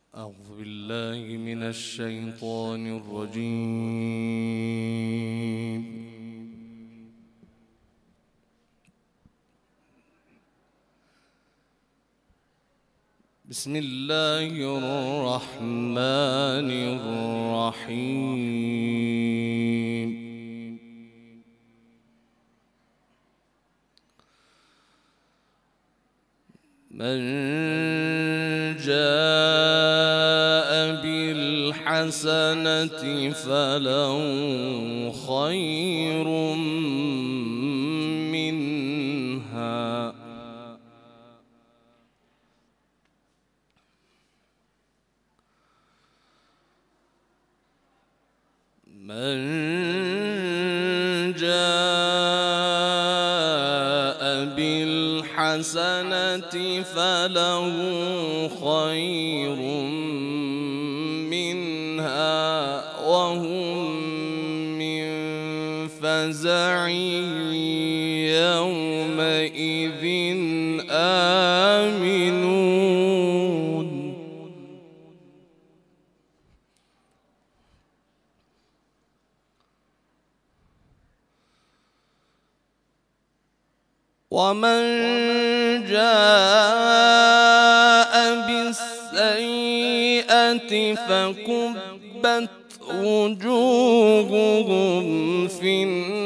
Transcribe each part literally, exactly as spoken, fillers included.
أعوذ بالله من الشيطان الرجيم. بسم الله الرحمن الرحيم. من جاء بالحسنة فله خير منها من جاء بالحسنة فله خير منها وهم من فزع يومئذ آمنون. ومن جاء بالسيئة فكبت وجوههم في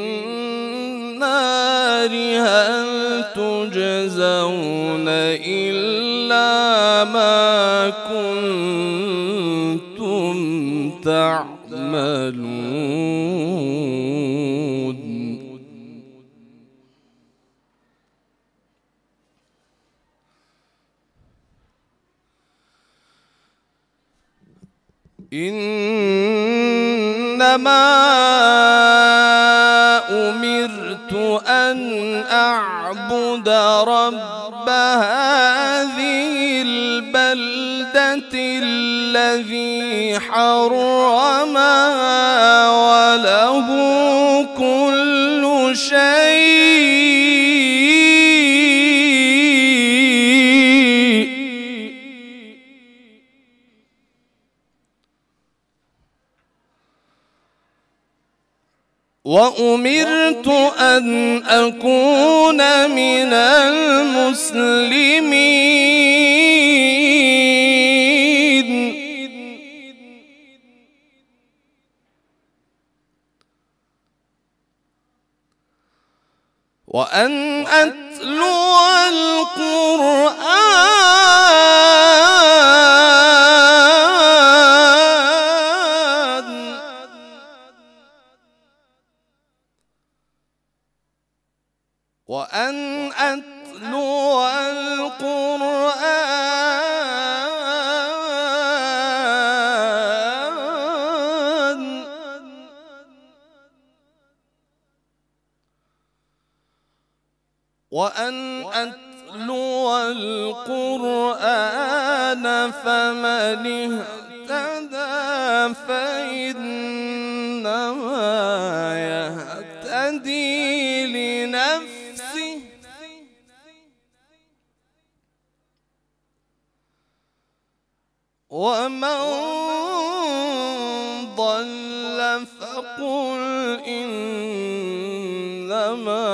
النار هل تجزون إلا ما كنتم تعملون. إنما أمرت أن أعبد رب هذه البلدة الذي حرمها وله كل شيء وأمرت أن أكون من المسلمين وأن أتلو القرآن وأن أتلو القرآن وأن أتلو القرآن فمن اهتدى فإنما يهتدي لنفسه ومن ضل فقل إنما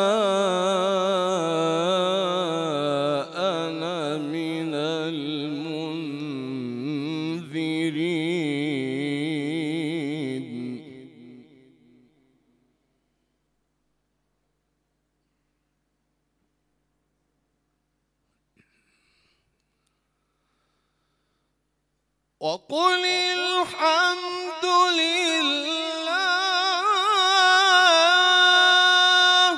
أنا من المنذرين. وقل الحمد لله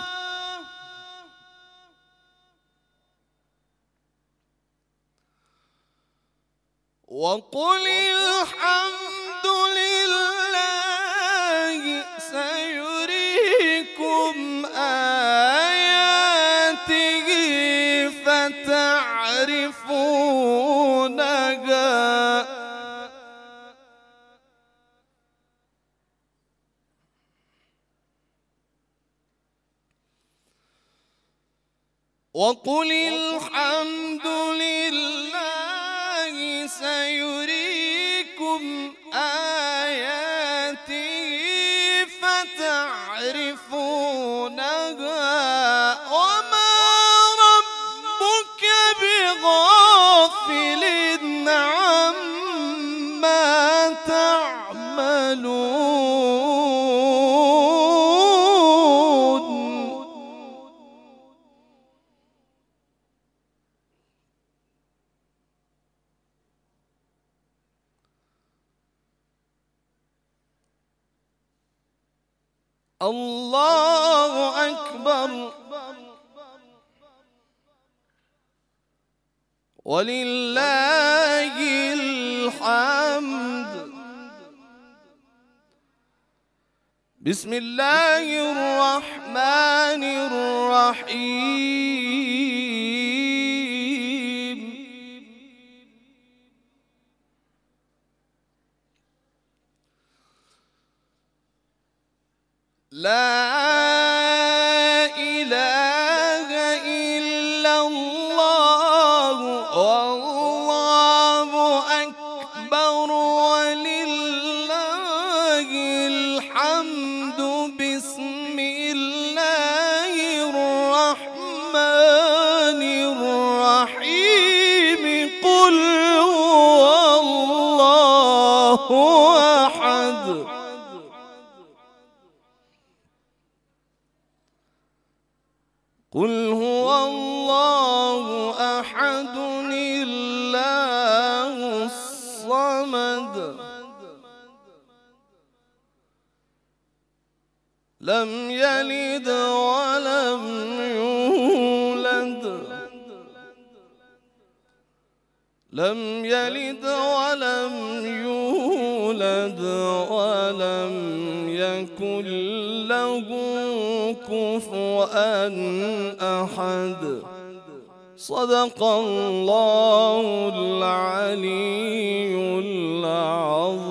وقل الحمد لله سيريكم آياته فتعرفونها وقل الحمد لله سيريكم وما ربك بغافل عما تعملون. الله أكبر ولله الحمد. بسم الله الرحمن الرحيم. لا إله إلا الله والله أكبر ولله الحمد. بسم الله الرحمن الرحيم. قل هو الله أحد قل هو الله أحد الله الصمد لم يلد ولم يولد لم يلد ولم يولد ولم يكن له كفوا أحد. صدق الله العلي العظيم.